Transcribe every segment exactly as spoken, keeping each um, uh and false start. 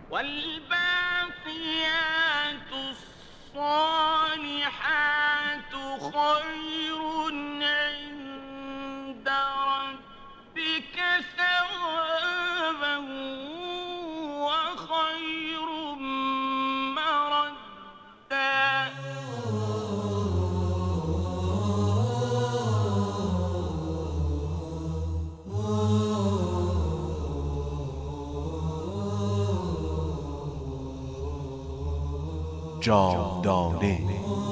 والباقیات الصالحات خیر عند ربک ثوابا و خیر مردا. جاودانه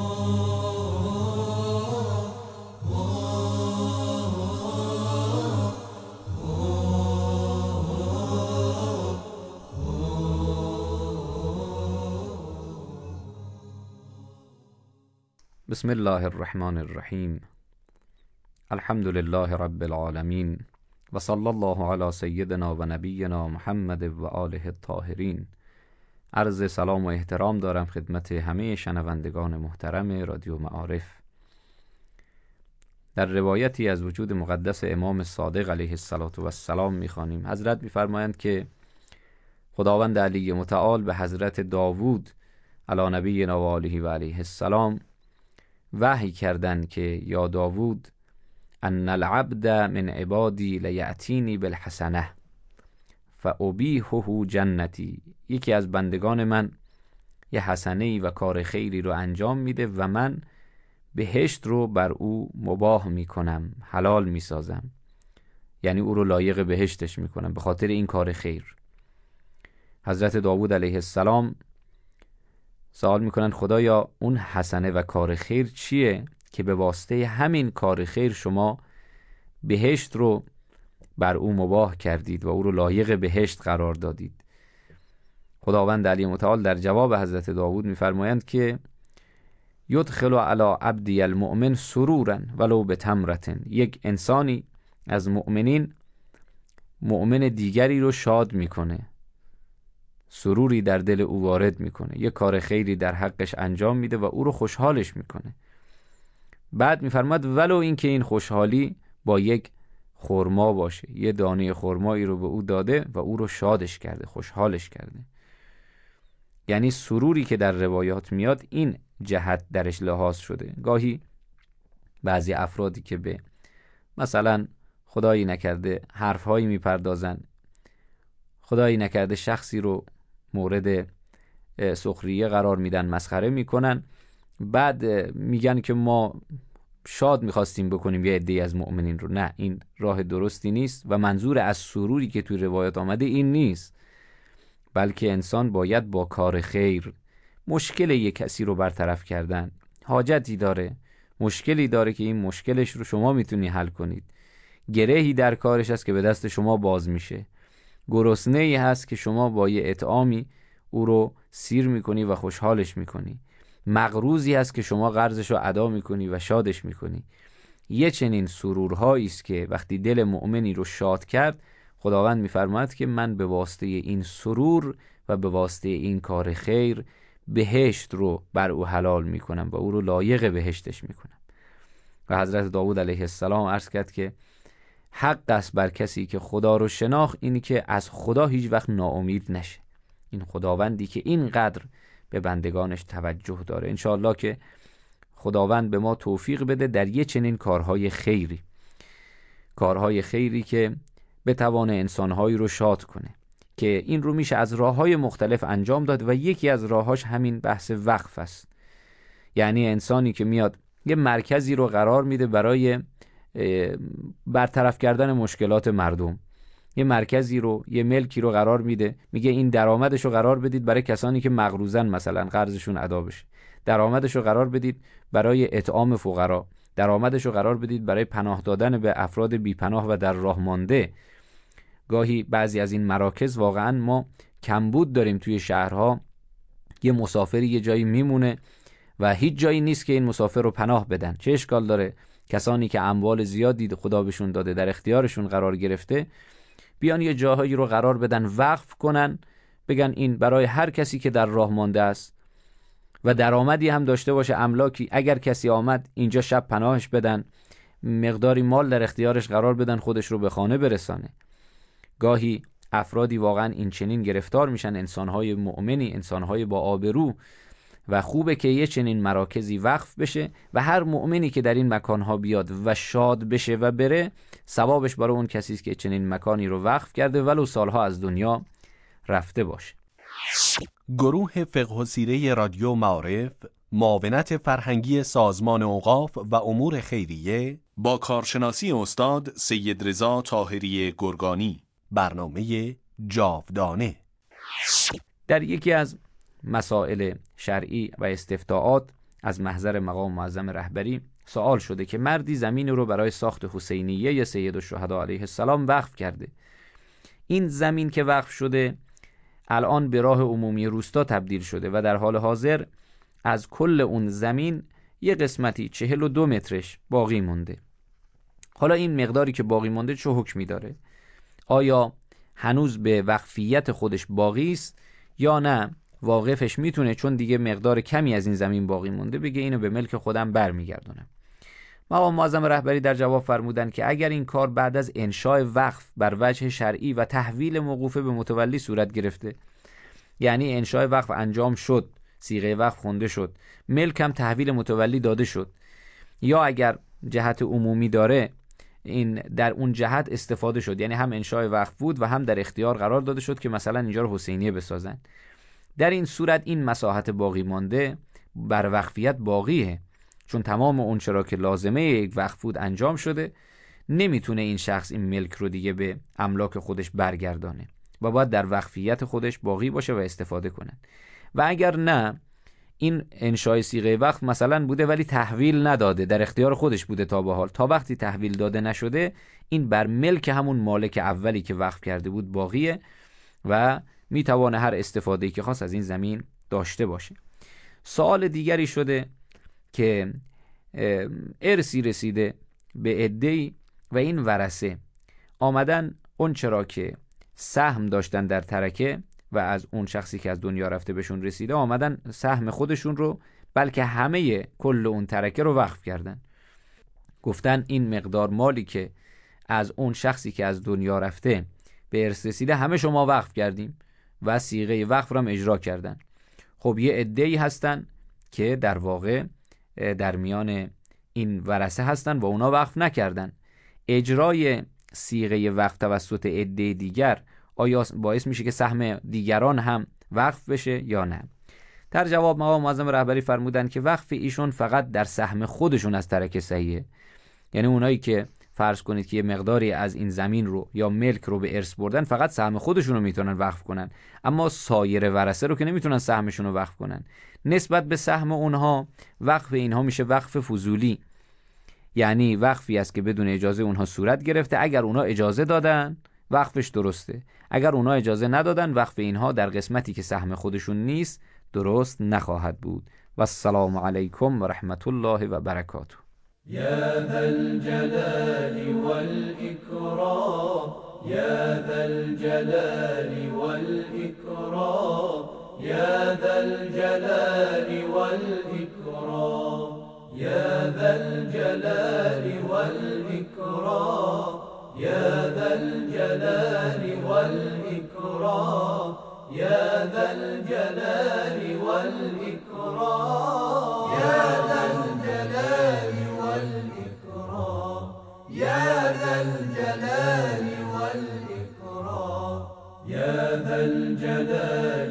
بسم الله الرحمن الرحیم. الحمد لله رب العالمین و صلی الله علی سیدنا و نبینا محمد و آله الطاهرین. عرض سلام و احترام دارم خدمت همه شنوندگان محترم رادیو معارف. در روایتی از وجود مقدس امام صادق علیه السلام می‌خوانیم. حضرت می‌فرمایند که خداوند علی متعال به حضرت داوود علی نبینا و آله و علیه السلام وحی کردند که یا داوود ان العبد من عبادی لیأتینی بالحسنه فأبیحه جنتی. یکی از بندگان من یه حسنه‌ای و کار خیری رو انجام میده و من بهشت رو بر او مباح میکنم، حلال میسازم، یعنی او رو لایق بهشتش میکنم به خاطر این کار خیر. حضرت داوود علیه السلام سوال میکنن خدایا اون حسنه و کار خیر چیه که به واسطه همین کار خیر شما بهشت رو بر او مباح کردید و او رو لایق بهشت قرار دادید؟ خداوند علی متعال در جواب حضرت داوود میفرمایند که یدخل علی عبدی المؤمن سرورا ولو بتمرة. یک انسانی از مؤمنین مؤمن دیگری رو شاد میکنه، سروری در دل او وارد میکنه، یک کار خیری در حقش انجام میده و او رو خوشحالش میکنه. بعد میفرماد ولو اینکه این خوشحالی با یک خرما باشه، یه دانه خرمایی رو به او داده و او رو شادش کرده، خوشحالش کرده. یعنی سروری که در روایات میاد این جهت درش لحاظ شده. گاهی بعضی افرادی که به مثلا خدایی نکرده حرفهایی میپردازن، خدایی نکرده شخصی رو مورد سخریه قرار میدن، مسخره میکنن، بعد میگن که ما شاد میخواستیم بکنیم یه عده‌ای از مؤمنین رو. نه، این راه درستی نیست و منظور از سروری که توی روایات آمده این نیست، بلکه انسان باید با کار خیر مشکل یک کسی رو برطرف کردن، حاجتی داره، مشکلی داره که این مشکلش رو شما میتونی حل کنید، گرهی در کارش هست که به دست شما باز میشه، گرسنه‌ای هست که شما با یه اطعامی او رو سیر میکنی و خوشحالش میکنی، مقروضی هست که شما قرضش رو ادا میکنی و شادش میکنی. یه چنین سرورهایی است که وقتی دل مؤمنی رو شاد کرد، خداوند میفرماید که من به واسطه این سرور و به واسطه این کار خیر بهشت رو بر او حلال میکنم و او رو لایق بهشتش میکنم. و حضرت داوود علیه السلام عرض کرد که حق است بر کسی که خدا رو شناخت اینی که از خدا هیچ وقت ناامید نشه. این خداوندی که اینقدر به بندگانش توجه داره، انشاءالله که خداوند به ما توفیق بده در یه چنین کارهای خیری، کارهای خیری که بتوانه انسانهایی رو شاد کنه، که این رو میشه از راههای مختلف انجام داد و یکی از راهاش همین بحث وقف است. یعنی انسانی که میاد یه مرکزی رو قرار میده برای برطرف کردن مشکلات مردم، یه مرکزی رو، یه ملکی رو قرار میده، میگه این درآمدش رو قرار بدید برای کسانی که مقروضن، مثلا قرضشون ادا بشه، درآمدش رو قرار بدید برای اطعام فقرا، درآمدش رو قرار بدید برای پناه دادن به افراد بی‌پناه و در راه مانده. گاهی بعضی از این مراکز واقعا ما کمبود داریم توی شهرها، یه مسافری یه جایی میمونه و هیچ جایی نیست که این مسافر رو پناه بدن. چه اشکال داره کسانی که اموال زیادی خدا بهشون داده، در اختیارشون قرار گرفته، بیان یه جاهایی رو قرار بدن، وقف کنن، بگن این برای هر کسی که در راه مانده است و درآمدی هم داشته باشه، املاکی، اگر کسی آمد اینجا شب پناهش بدن، مقداری مال در اختیارش قرار بدن، خودش رو به خانه برسانه. گاهی افرادی واقعا این چنین گرفتار میشن، انسانهای مؤمنی، انسانهای با آبرو، و خوبه که یه چنین مراکزی وقف بشه و هر مؤمنی که در این مکانها بیاد و شاد بشه و بره، ثوابش برای اون کسی است که چنین مکانی رو وقف کرده ولو سالها از دنیا رفته باشه. گروه فقه و سیره رادیو معارف، معاونت فرهنگی سازمان اوقاف و امور خیریه با کارشناسی استاد سید رضا طاهری گرگانی، برنامه جاودانه. در یکی از مسائل شرعی و استفتاءات از محضر مقام معظم رهبری سوال شده که مردی زمین رو برای ساخت حسینیه سید الشهدا علیه السلام وقف کرده. این زمین که وقف شده الان به راه عمومی روستا تبدیل شده و در حال حاضر از کل اون زمین یه قسمتی چهل و دو مترش باقی مونده. حالا این مقداری که باقی مونده چه حکمی داره؟ آیا هنوز به وقفیت خودش باقی است یا نه واقفش میتونه چون دیگه مقدار کمی از این زمین باقی مونده بگه اینو به ملک خودم برمیگردونم؟ مقام معظم رهبری در جواب فرمودن که اگر این کار بعد از انشاء وقف بر وجه شرعی و تحویل موقوفه به متولی صورت گرفته، یعنی انشاء وقف انجام شد، صیغه وقف خونده شد، ملک هم تحویل متولی داده شد، یا اگر جهت عمومی داره این در اون جهت استفاده شد، یعنی هم انشاء وقف بود و هم در اختیار قرار داده شد که مثلا اینجا رو حسینیه بسازن، در این صورت این مساحت باقی مانده بر وقفیت باقیه، چون تمام اون چرا که لازمه یک وقف بود انجام شده، نمیتونه این شخص این ملک رو دیگه به املاک خودش برگردانه و باید در وقفیت خودش باقی باشه و استفاده کنن. و اگر نه این انشای صیغه وقف مثلا بوده ولی تحویل نداده، در اختیار خودش بوده تا به حال، تا وقتی تحویل داده نشده این بر ملک همون مالک اولی که وقف کرده بود باقیه و میتوانه هر استفاده‌ای که خواست از این زمین داشته باشه. سوال دیگری شده که ارثی رسیده به عده‌ای و این ورثه آمدن اون چرا که سهم داشتن در ترکه و از اون شخصی که از دنیا رفته بهشون رسیده آمدن سهم خودشون رو بلکه همه کل اون ترکه رو وقف کردن. گفتن این مقدار مالی که از اون شخصی که از دنیا رفته به ارث رسیده همه شما وقف کردیم و صیغه وقف رو هم اجرا کردن. خب یه عده‌ای هستن که در واقع در میان این ورثه هستن و اونا وقف نکردن. اجرای صیغه وقف توسط عده دیگر آیا باعث میشه که سهم دیگران هم وقف بشه یا نه؟ در جواب مقام معظم رهبری فرمودن که وقف ایشون فقط در سهم خودشون از ترکه صحیحه، یعنی اونایی که فرض کنید که یه مقداری از این زمین رو یا ملک رو به ارث بردن فقط سهم خودشون رو میتونن وقف کنن، اما سایر ورثه رو که نمیتونن سهمشون رو وقف کنن. نسبت به سهم اونها وقف اینها میشه وقف فضولی، یعنی وقفی است که بدون اجازه اونها صورت گرفته. اگر اونها اجازه دادن وقفش درسته، اگر اونها اجازه ندادن وقف اینها در قسمتی که سهم خودشون نیست درست نخواهد بود. و السلام علیکم و رحمت الله و برکاته. يا ذا الجلال والإكرام يا ذا الجلال والإكرام يا ذا الجلال والإكرام يا ذا الجلال والإكرام يا ذا الجلال والإكرام يا ذا الجلال والإكرام يا ذا الجلال والإكرام يا ذا الجلال والإكرام يا ذا الجلال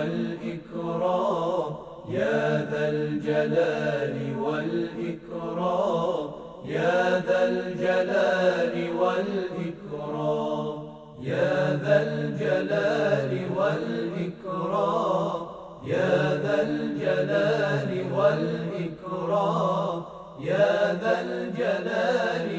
والإكرام يا ذا الجلال والإكرام يا ذا الجلال والإكرام يا ذا الجلال والإكرام يا ذا الجلال والإكرام يا ذا الجلال